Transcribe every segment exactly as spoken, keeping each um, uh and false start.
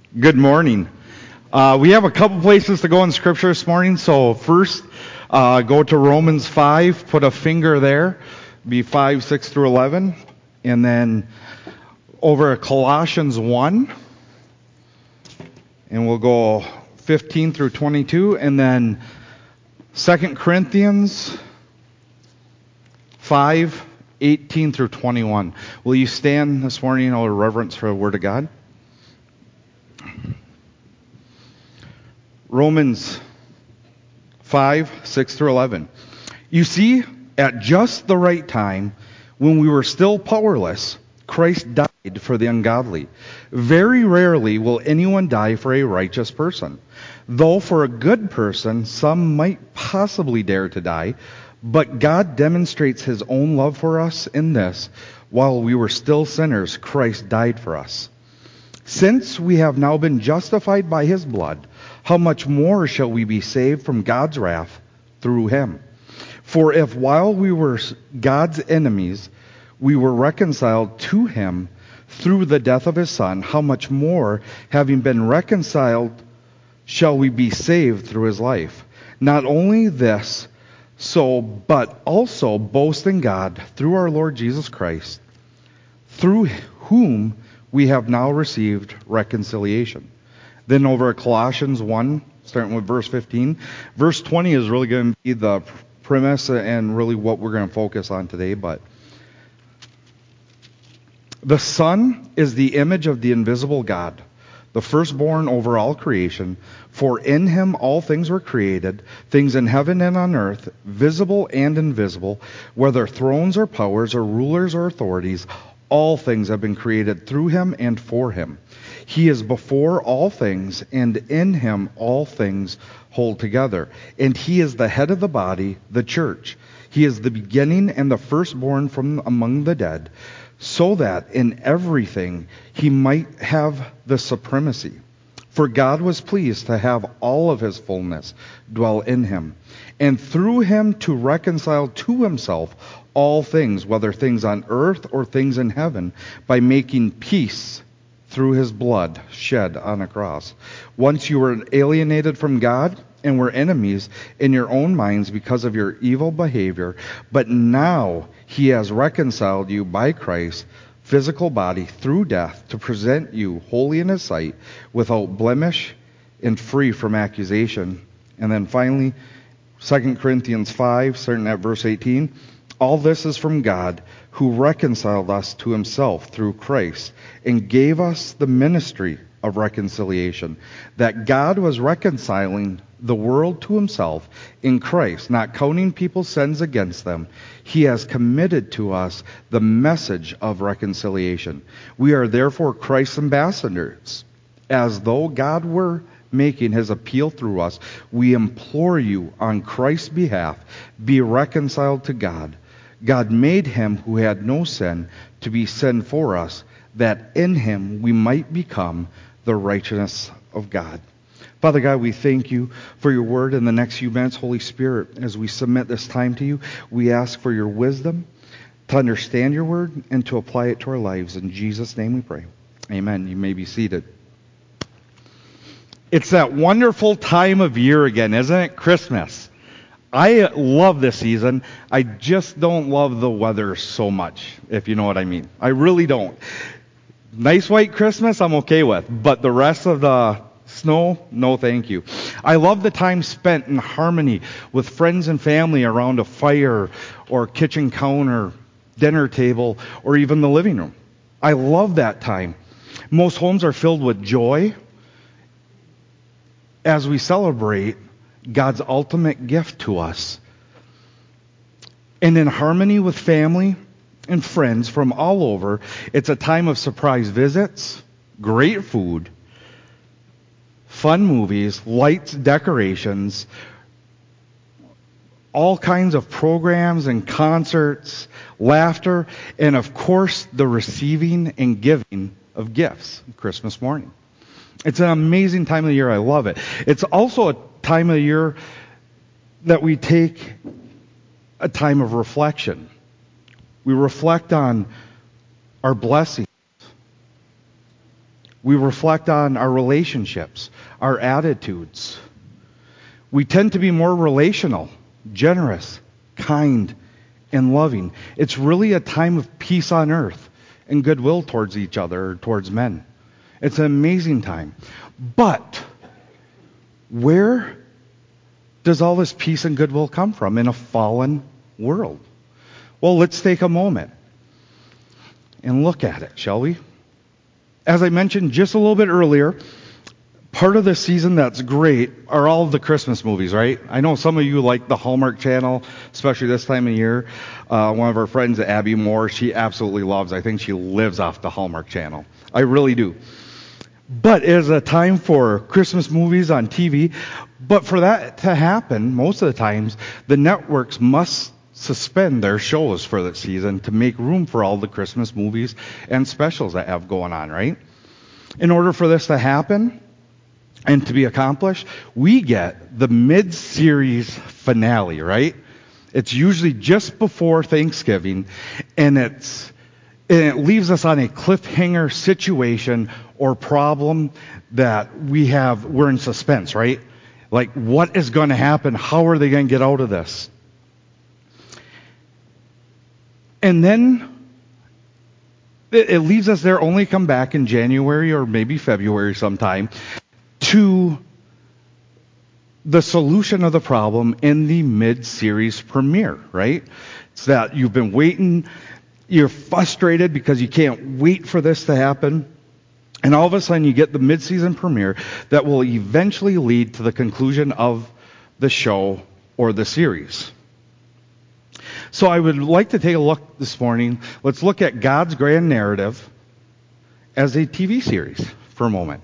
Good morning. Uh, we have a couple places to go in Scripture this morning. So first, uh, go to Romans five, put a finger there, be five, six through eleven, and then over at Colossians one, and we'll go fifteen through twenty-two, and then Second Corinthians five, eighteen through twenty-one. Will you stand this morning out of reverence for the Word of God? Romans five, six through eleven. You see, at just the right time, when we were still powerless, Christ died for the ungodly. Very rarely will anyone die for a righteous person. Though for a good person, some might possibly dare to die, but God demonstrates his own love for us in this: while we were still sinners, Christ died for us. Since we have now been justified by his blood, how much more shall we be saved from God's wrath through him? For if while we were God's enemies, we were reconciled to him through the death of his Son, how much more, having been reconciled, shall we be saved through his life? Not only this, so, but also boast in God through our Lord Jesus Christ, through whom we have now received reconciliation. Then over at Colossians one, starting with verse fifteen. Verse twenty is really going to be the premise and really what we're going to focus on today. But the Son is the image of the invisible God, the firstborn over all creation. For in him all things were created, things in heaven and on earth, visible and invisible, whether thrones or powers or rulers or authorities. All things have been created through him and for him. He is before all things, and in him all things hold together. And he is the head of the body, the church. He is the beginning and the firstborn from among the dead, so that in everything he might have the supremacy. For God was pleased to have all of his fullness dwell in him, and through him to reconcile to himself all things, whether things on earth or things in heaven, by making peace through his blood shed on a cross. Once you were alienated from God and were enemies in your own minds because of your evil behavior, but now he has reconciled you by Christ's physical body through death to present you holy in his sight, without blemish and free from accusation. And then finally, Second Corinthians five, starting at verse eighteen. All this is from God, who reconciled us to himself through Christ, and gave us the ministry of reconciliation, that God was reconciling the world to himself in Christ, not counting people's sins against them. He has committed to us the message of reconciliation. We are therefore Christ's ambassadors, as though God were making his appeal through us. We implore you on Christ's behalf, be reconciled to God. God made him who had no sin to be sin for us, that in him we might become the righteousness of God. Father God, we thank you for your word in the next few minutes. Holy Spirit, as we submit this time to you, we ask for your wisdom to understand your word and to apply it to our lives. In Jesus' name we pray. Amen. You may be seated. It's that wonderful time of year again, isn't it? Christmas. I love this season. I just don't love the weather so much, if you know what I mean. I really don't. Nice white Christmas, I'm okay with. But the rest of the snow, no thank you. I love the time spent in harmony with friends and family around a fire or kitchen counter, dinner table, or even the living room. I love that time. Most homes are filled with joy as we celebrate God's ultimate gift to us. And in harmony with family and friends from all over, it's a time of surprise visits, great food, fun movies, lights, decorations, all kinds of programs and concerts, laughter, and of course the receiving and giving of gifts Christmas morning. It's an amazing time of the year. I love it. It's also a time of the year that we take a time of reflection. We reflect on our blessings, We reflect on our relationships, our attitudes. We tend to be more relational, generous, kind, and loving. It's really a time of peace on earth and goodwill towards each other, towards men. It's an amazing time. But where does all this peace and goodwill come from in a fallen world? Well, let's take a moment and look at it, shall we? As I mentioned just a little bit earlier, part of this season that's great are all of the Christmas movies, right? I know some of you like the Hallmark Channel, especially this time of year. Uh, one of our friends, Abby Moore, she absolutely loves, I think she lives off the Hallmark Channel. I really do. But it is a time for Christmas movies on T V. But for that to happen, most of the times, the networks must suspend their shows for the season to make room for all the Christmas movies and specials that have going on, right? In order for this to happen and to be accomplished, we get the mid-series finale, right? It's usually just before Thanksgiving, and it's and it leaves us on a cliffhanger situation or problem that we have, we're in suspense, right? Like, what is going to happen? How are they going to get out of this? And then it, it leaves us there only come back in January or maybe February sometime to the solution of the problem in the mid-series premiere, right? It's that you've been waiting, you're frustrated because you can't wait for this to happen, and all of a sudden you get the mid-season premiere that will eventually lead to the conclusion of the show or the series. So I would like to take a look this morning. Let's look at God's grand narrative as a T V series for a moment.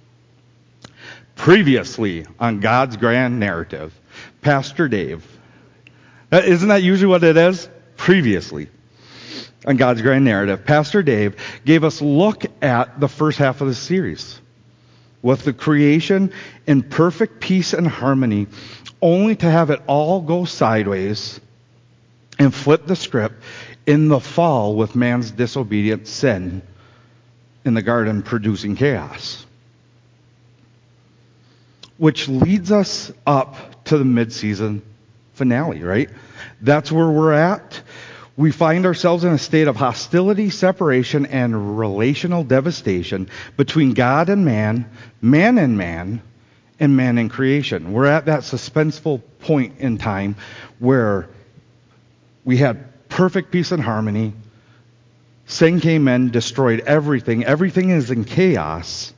Previously on God's grand narrative, Pastor Dave. Isn't that usually what it is? Previously on God's grand narrative, Pastor Dave gave us a look at the first half of the series with the creation in perfect peace and harmony, only to have it all go sideways and flip the script in the fall with man's disobedient sin in the garden producing chaos. Which leads us up to the mid-season finale, right? That's where we're at. We find ourselves in a state of hostility, separation, and relational devastation between God and man, man and man, and man and creation. We're at that suspenseful point in time where we had perfect peace and harmony. Sin came in, destroyed everything. Everything is in chaos.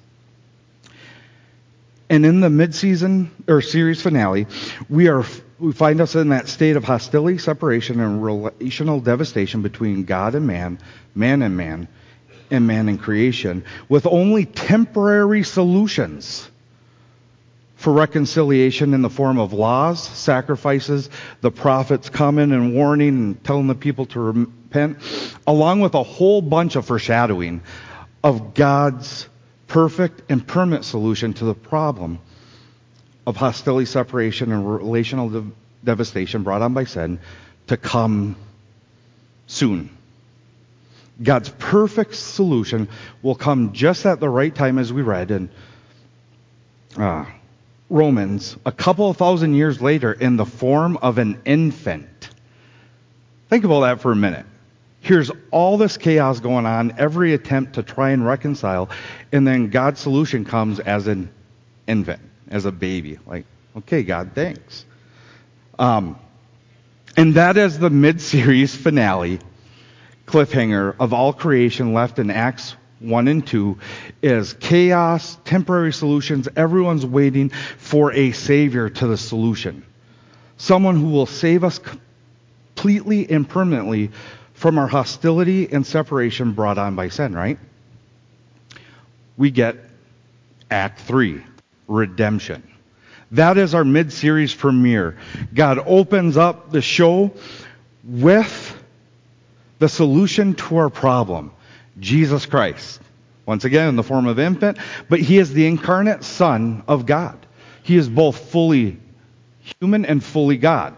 And in the mid-season or series finale, we are we find us in that state of hostility, separation, and relational devastation between God and man, man and man, and man and creation, with only temporary solutions for reconciliation in the form of laws, sacrifices, the prophets coming and warning and telling the people to repent, along with a whole bunch of foreshadowing of God's perfect and permanent solution to the problem of hostility, separation, and relational de- devastation brought on by sin to come soon. God's perfect solution will come just at the right time, as we read in uh, Romans, a couple of thousand years later in the form of an infant. Think about that for a minute. Here's all this chaos going on, every attempt to try and reconcile, and then God's solution comes as an infant, as a baby. Like, okay, God, thanks. Um, and that is the mid-series finale, cliffhanger of all creation left in Acts one and two, is chaos, temporary solutions. Everyone's waiting for a savior to the solution. Someone who will save us completely and permanently from our hostility and separation brought on by sin, right? We get Act three, redemption. That is our mid-series premiere. God opens up the show with the solution to our problem, Jesus Christ. Once again, in the form of infant, but he is the incarnate Son of God. He is both fully human and fully God.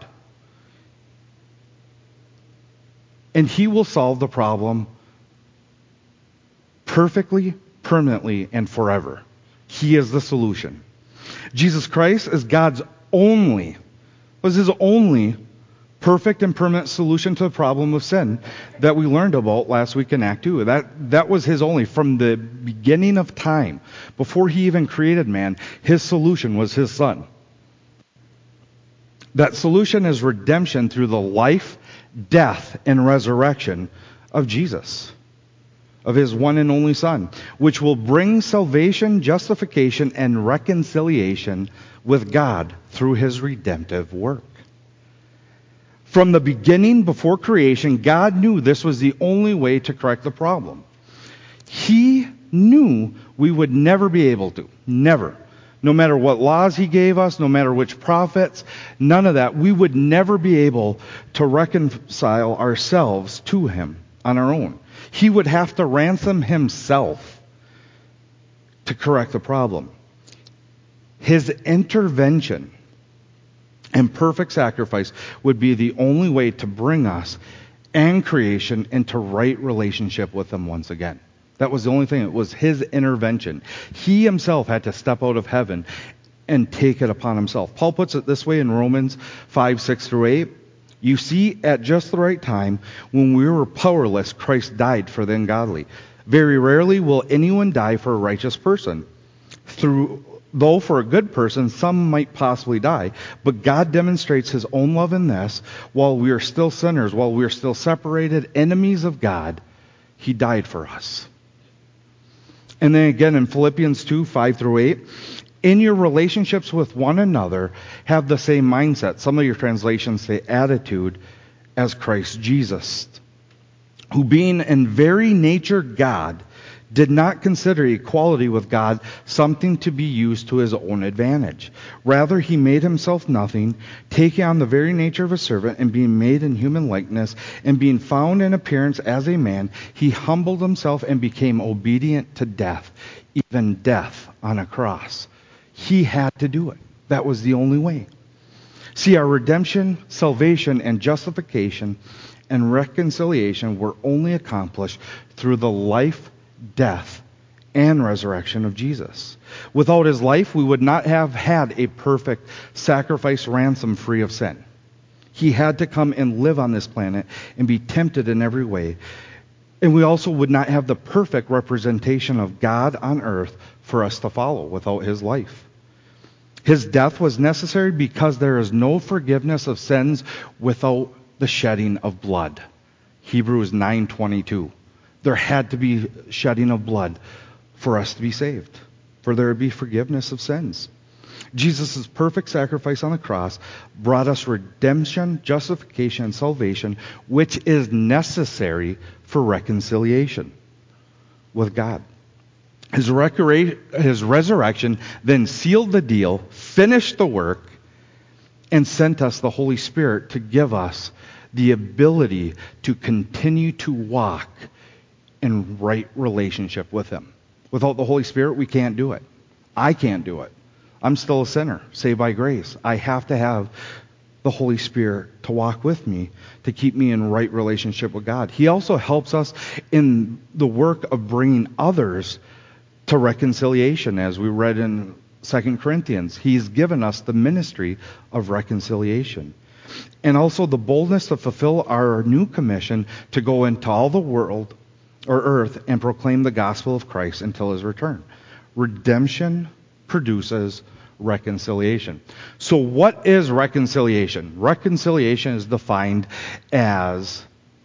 And he will solve the problem perfectly, permanently and forever. He is the solution. Jesus Christ is God's only, was his only perfect and permanent solution to the problem of sin that we learned about last week in Act two. That, that was his only. From the beginning of time, before he even created man, his solution was his Son. That solution is redemption through the life, death, and resurrection of Jesus, of his one and only Son, which will bring salvation, justification, and reconciliation with God through his redemptive work. From the beginning, before creation, God knew this was the only way to correct the problem. He knew we would never be able to. Never. No matter what laws he gave us, no matter which prophets, none of that. We would never be able to reconcile ourselves to him on our own. He would have to ransom himself to correct the problem. His intervention and perfect sacrifice would be the only way to bring us and creation into right relationship with him once again. That was the only thing. It was his intervention. He himself had to step out of heaven and take it upon himself. Paul puts it this way in Romans five, six through eight. You see, at just the right time, when we were powerless, Christ died for the ungodly. Very rarely will anyone die for a righteous person. Through, though for a good person, some might possibly die. But God demonstrates his own love in this: while we are still sinners, while we are still separated, enemies of God, he died for us. And then again in Philippians two, five through eight, in your relationships with one another, have the same mindset. Some of your translations say attitude as Christ Jesus, who being in very nature God, did not consider equality with God something to be used to his own advantage. Rather, he made himself nothing, taking on the very nature of a servant, and being made in human likeness, and being found in appearance as a man, he humbled himself and became obedient to death, even death on a cross. He had to do it. That was the only way. See, our redemption, salvation, and justification and reconciliation were only accomplished through the life, death, and resurrection of Jesus. Without his life, we would not have had a perfect sacrifice ransom free of sin. He had to come and live on this planet and be tempted in every way. And we also would not have the perfect representation of God on earth for us to follow without his life. His death was necessary because there is no forgiveness of sins without the shedding of blood. Hebrews nine twenty-two. There had to be shedding of blood for us to be saved, for there to be forgiveness of sins. Jesus' perfect sacrifice on the cross brought us redemption, justification, and salvation, which is necessary for reconciliation with God. His, recre- his resurrection then sealed the deal, finished the work, and sent us the Holy Spirit to give us the ability to continue to walk in right relationship with him. Without the Holy Spirit, we can't do it. I can't do it. I'm still a sinner, saved by grace. I have to have the Holy Spirit to walk with me, to keep me in right relationship with God. He also helps us in the work of bringing others to reconciliation, as we read in Second Corinthians. He's given us the ministry of reconciliation. And also the boldness to fulfill our new commission to go into all the world or earth and proclaim the gospel of Christ until his return. Redemption produces reconciliation. So what is reconciliation? Reconciliation is defined as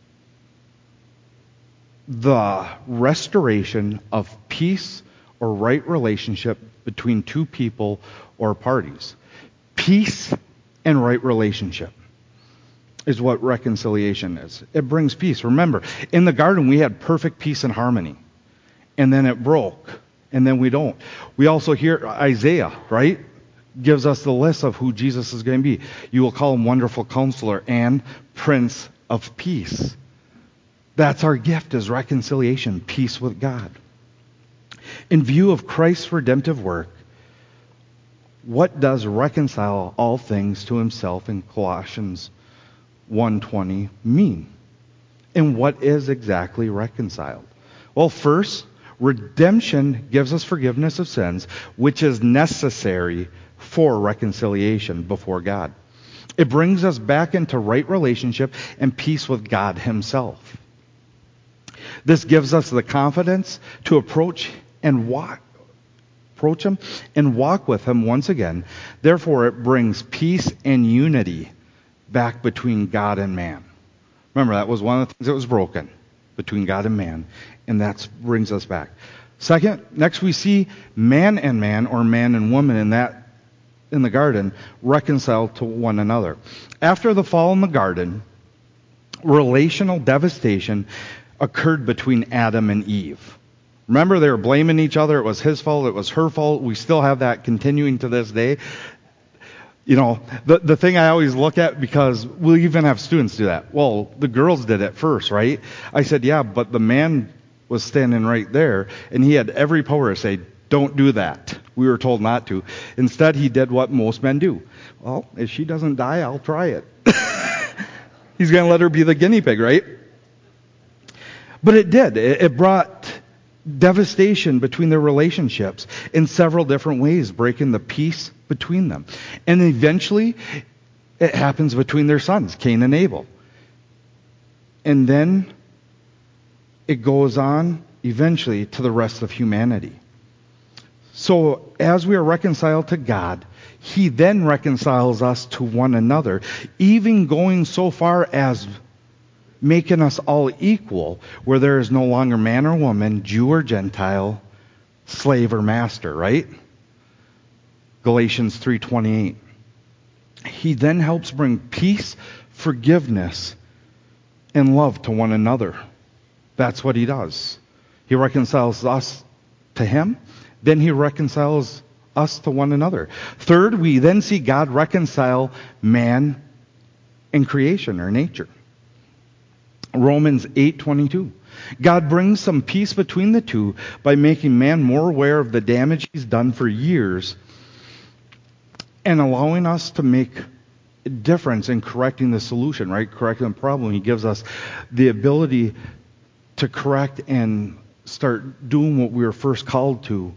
the restoration of peace or right relationship between two people or parties. Peace and right relationship is what reconciliation is. It brings peace. Remember, in the garden we had perfect peace and harmony. And then it broke. And then we don't. We also hear Isaiah, right? Gives us the list of who Jesus is going to be. You will call him Wonderful Counselor and Prince of Peace. That's our gift, is reconciliation, peace with God. In view of Christ's redemptive work, what does reconcile all things to himself in Colossians one twenty mean? And what is exactly reconciled? Well, first, Redemption gives us forgiveness of sins, which is necessary for reconciliation before God. It brings us back into right relationship and peace with God himself. This gives us the confidence to approach and walk, approach him and walk with him once again. Therefore, it brings peace and unity back between God and man. Remember, that was one of the things that was broken between God and man, and that brings us back. Second, next we see man and man, or man and woman in that in the garden, reconciled to one another. After the fall in the garden, relational devastation occurred between Adam and Eve. Remember, they were blaming each other. It was his fault. It was her fault. We still have that continuing to this day. You know, the the thing I always look at, because we'll even have students do that. Well, the girls did it first, right? I said, yeah, but the man was standing right there, and he had every power to say, don't do that. We were told not to. Instead, he did what most men do. Well, if she doesn't die, I'll try it. He's going to let her be the guinea pig, right? But it did. It, it brought devastation between their relationships in several different ways, breaking the peace between them. And eventually, it happens between their sons, Cain and Abel. And then it goes on eventually to the rest of humanity. So as we are reconciled to God, he then reconciles us to one another, even going so far as making us all equal, where there is no longer man or woman, Jew or Gentile, slave or master, right? Galatians three twenty-eight. He then helps bring peace, forgiveness, and love to one another. That's what he does. He reconciles us to him, then he reconciles us to one another. Third, we then see God reconcile man and creation, or nature. Romans eight twenty-two. God brings some peace between the two by making man more aware of the damage he's done for years and allowing us to make a difference in correcting the solution, right? Correcting the problem. He gives us the ability to correct and start doing what we were first called to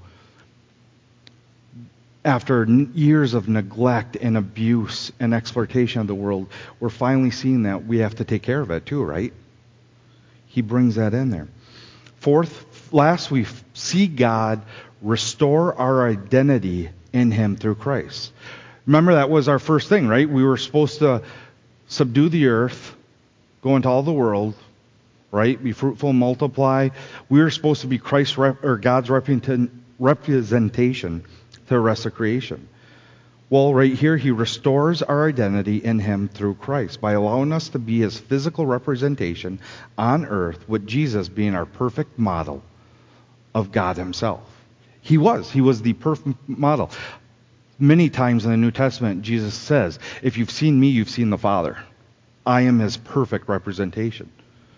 after years of neglect and abuse and exploitation of the world. We're finally seeing that we have to take care of it too, right? He brings that in there. Fourth, last, we see God restore our identity in him through Christ. Remember, that was our first thing, right? We were supposed to subdue the earth, go into all the world, right? Be fruitful, multiply. We were supposed to be Christ's rep- or God's representation to the rest of creation. Well, right here, he restores our identity in him through Christ by allowing us to be his physical representation on earth, with Jesus being our perfect model of God himself. He was. He was the perfect model. Many times in the New Testament, Jesus says, if you've seen me, you've seen the Father. I am his perfect representation.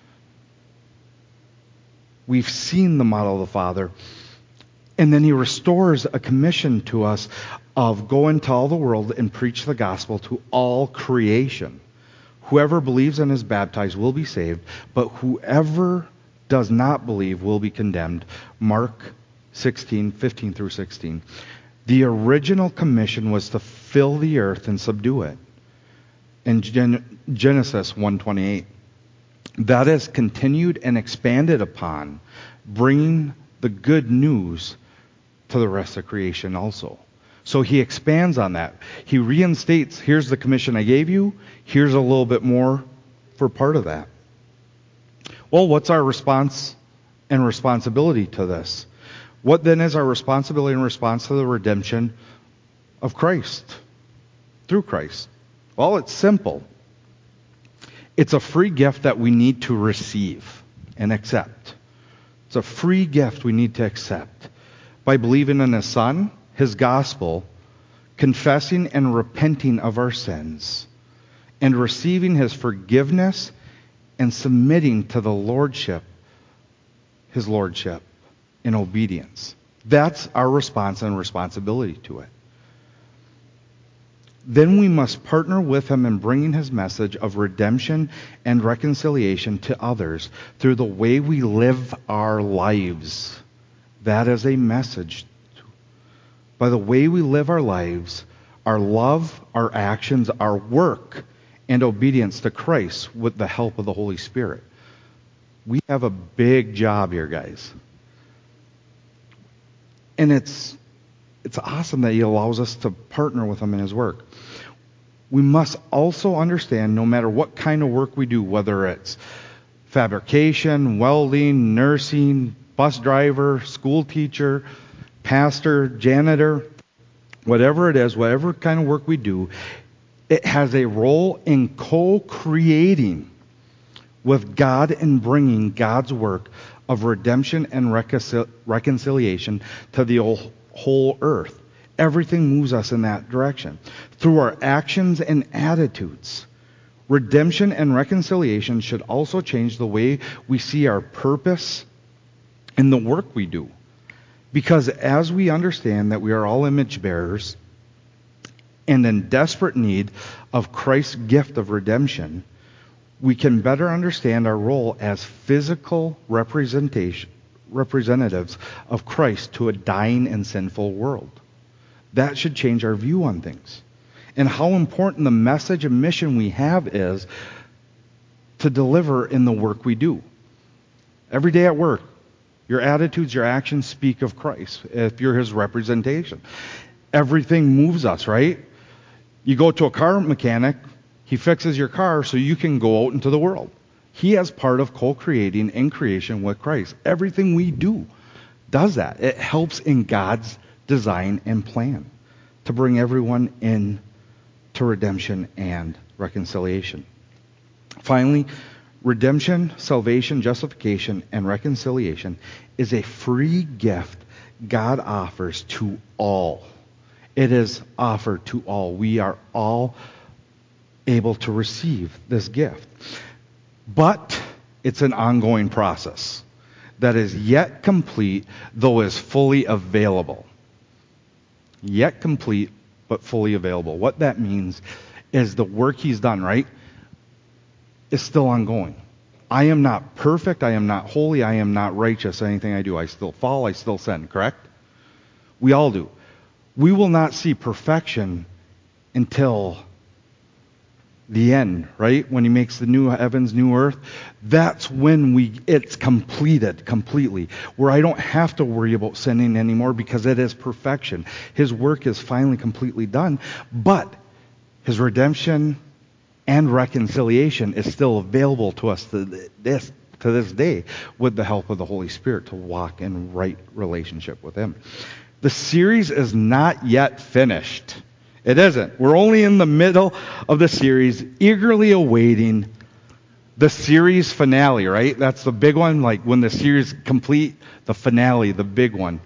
We've seen the model of the Father. And then he restores a commission to us of go into all the world and preach the gospel to all creation. Whoever believes and is baptized will be saved, but whoever does not believe will be condemned. Mark sixteen, fifteen through sixteen. The original commission was to fill the earth and subdue it. In Gen- Genesis one twenty-eight. That is continued and expanded upon, bringing the good news to the rest of creation also. So he expands on that. He reinstates, here's the commission I gave you, here's a little bit more for part of that. Well, what's our response and responsibility to this? What then is our responsibility in response to the redemption of Christ, through Christ? Well, it's simple. It's a free gift that we need to receive and accept. It's a free gift we need to accept by believing in his Son, his gospel, confessing and repenting of our sins, and receiving his forgiveness and submitting to the lordship, his lordship, in obedience. That's our response and responsibility to it. Then we must partner with him in bringing his message of redemption and reconciliation to others through the way we live our lives That is a message. By the way we live our lives, our love, our actions, our work, and obedience to Christ with the help of the Holy Spirit. We have a big job here, guys. And it's it's awesome that He allows us to partner with Him in His work. We must also understand, no matter what kind of work we do, whether it's fabrication, welding, nursing, bus driver, school teacher, pastor, janitor, whatever it is, whatever kind of work we do, it has a role in co-creating with God and bringing God's work of redemption and reconcil- reconciliation to the whole earth. Everything moves us in that direction. Through our actions and attitudes, redemption and reconciliation should also change the way we see our purpose in the work we do. Because as we understand that we are all image bearers and in desperate need of Christ's gift of redemption, we can better understand our role as physical representation, representatives of Christ to a dying and sinful world. That should change our view on things. And how important the message and mission we have is to deliver in the work we do. Every day at work, your attitudes, your actions speak of Christ if you're His representation. Everything moves us, right? You go to a car mechanic, he fixes your car so you can go out into the world. He has part of co-creating in creation with Christ. Everything we do does that. It helps in God's design and plan to bring everyone in to redemption and reconciliation. Finally, redemption, salvation, justification, and reconciliation is a free gift God offers to all. It is offered to all. We are all able to receive this gift. But it's an ongoing process that is yet complete, though is fully available. Yet complete, but fully available. What that means is the work He's done, right, is still ongoing. I am not perfect. I am not holy. I am not righteous. Anything I do, I still fall. I still sin, correct? We all do. We will not see perfection until the end, right? When He makes the new heavens, new earth. That's when we it's completed completely. Where I don't have to worry about sinning anymore because it is perfection. His work is finally completely done. But His redemption and reconciliation is still available to us to this to this day with the help of the Holy Spirit to walk in right relationship with Him. The series is not yet finished. It isn't. We're only in the middle of the series, eagerly awaiting the series finale, right? That's the big one, like when the series complete, the finale, the big one.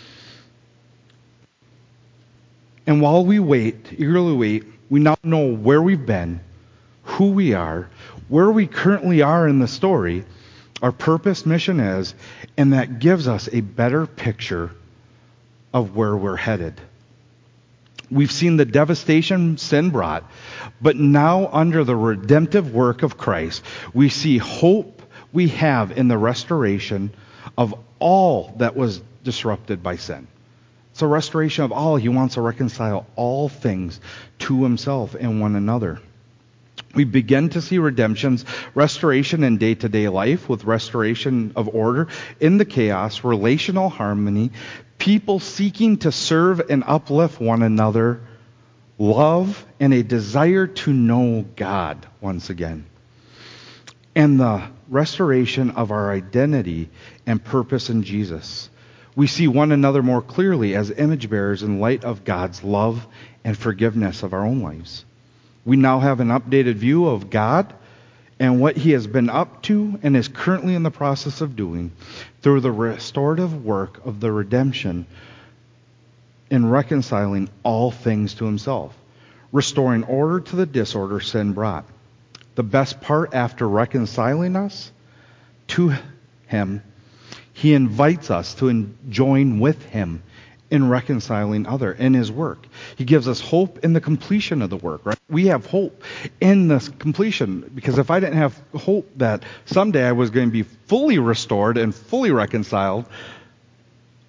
And while we wait, eagerly wait, we now know where we've been, who we are, where we currently are in the story, our purpose, mission is, and that gives us a better picture of where we're headed. We've seen the devastation sin brought, but now under the redemptive work of Christ, we see hope we have in the restoration of all that was disrupted by sin. It's a restoration of all. He wants to reconcile all things to Himself and one another. We begin to see redemption's restoration in day-to-day life with restoration of order in the chaos, relational harmony, people seeking to serve and uplift one another, love, and a desire to know God once again. And the restoration of our identity and purpose in Jesus. We see one another more clearly as image bearers in light of God's love and forgiveness of our own lives. We now have an updated view of God and what He has been up to and is currently in the process of doing through the restorative work of the redemption in reconciling all things to Himself, restoring order to the disorder sin brought. The best part, after reconciling us to Him, He invites us to join with Him in reconciling other in His work. He gives us hope in the completion of the work, right? We have hope in this completion, because if I didn't have hope that someday I was going to be fully restored and fully reconciled,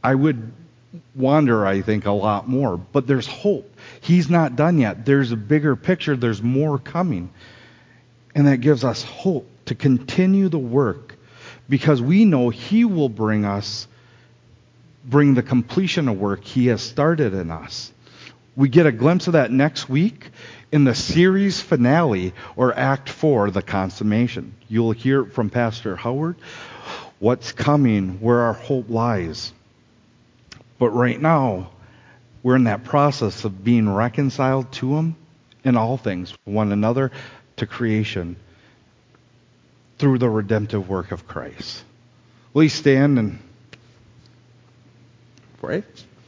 I would wander, I think, a lot more. But there's hope. He's not done yet. There's a bigger picture. There's more coming. And that gives us hope to continue the work, because we know He will bring us, bring the completion of work He has started in us. We get a glimpse of that next week in the series finale, or Act four, the consummation. You'll hear it from Pastor Howard, what's coming, where our hope lies. But right now, we're in that process of being reconciled to Him in all things, one another, to creation, through the redemptive work of Christ. Will you stand and pray?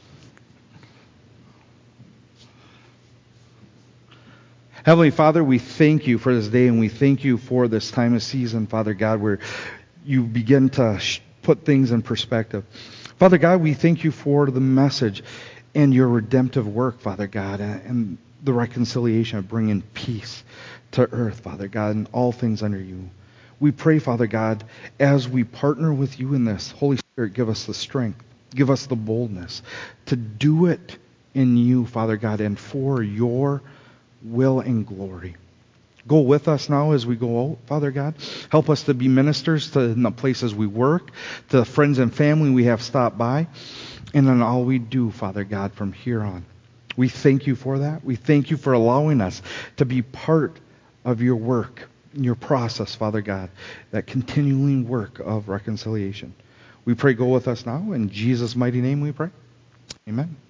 Heavenly Father, we thank You for this day, and we thank You for this time of season, Father God, where You begin to sh- put things in perspective. Father God, we thank You for the message and Your redemptive work, Father God, and, and the reconciliation of bringing peace to earth, Father God, and all things under You. We pray, Father God, as we partner with You in this, Holy Spirit, give us the strength, give us the boldness to do it in You, Father God, and for Your will and glory. Go with us now as we go out, Father God. Help us to be ministers to in the places we work, to the friends and family we have stopped by, and in all we do, Father God, from here on. We thank You for that. We thank You for allowing us to be part of Your work, Your process, Father God, that continuing work of reconciliation. We pray, go with us now. In Jesus' mighty name we pray. Amen.